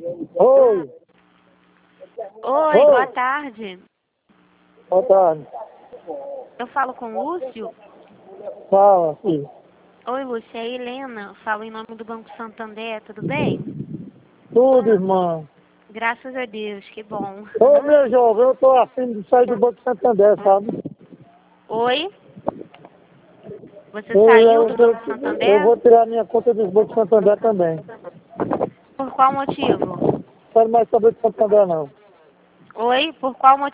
Oi. Oi, Oi. boa tarde. Boa tarde. Eu falo com o Lúcio? Fala, filho. Oi, Lúcio, é a Helena. Falo em nome do Banco Santander, tudo bem? Tudo, irmão. Graças a Deus, que bom. Ô, meu jovem, eu tô afim de sair do Banco Santander, sabe? Oi? Você Eu, saiu eu, do Banco eu, eu Santander? vou tirar minha conta do Banco Santander também. Por qual motivo? Não quero mais saber do Santander, não. Oi? Por qual motivo?